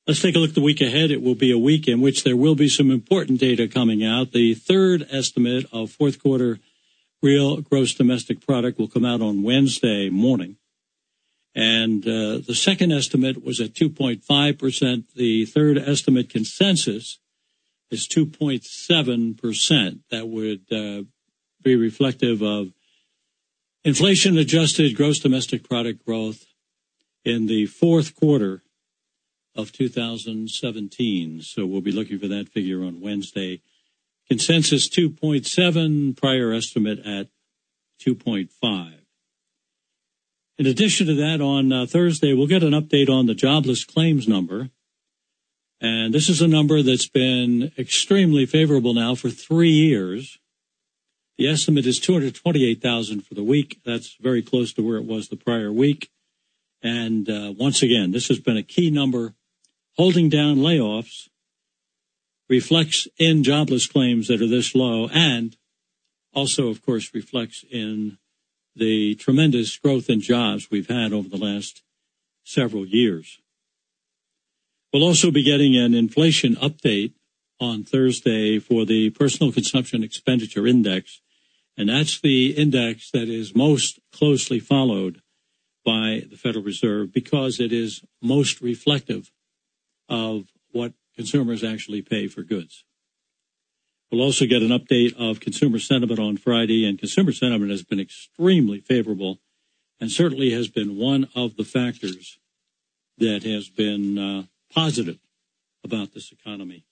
Let's take a look at the week ahead. It will be a week in which there will be some important data coming out. The third estimate of fourth quarter real gross domestic product will come out on Wednesday morning. And the second estimate was at 2.5%. The third estimate consensus is 2.7%. That would be reflective of inflation-adjusted gross domestic product growth in the fourth quarter of 2017. So we'll be looking for that figure on Wednesday. Consensus 2.7, prior estimate at 2.5. In addition to that, on Thursday, we'll get an update on the jobless claims number. And this is a number that's been extremely favorable now for 3 years. The estimate is 228,000 for the week. That's very close to where it was the prior week. And once again, this has been a key number. Holding down layoffs reflects in jobless claims that are this low, and also, of course, reflects in the tremendous growth in jobs we've had over the last several years. We'll also be getting an inflation update on Thursday for the Personal Consumption Expenditure Index, and that's the index that is most closely followed by the Federal Reserve because it is most reflective of what consumers actually pay for goods. We'll also get an update of consumer sentiment on Friday, and consumer sentiment has been extremely favorable and certainly has been one of the factors that has been positive about this economy.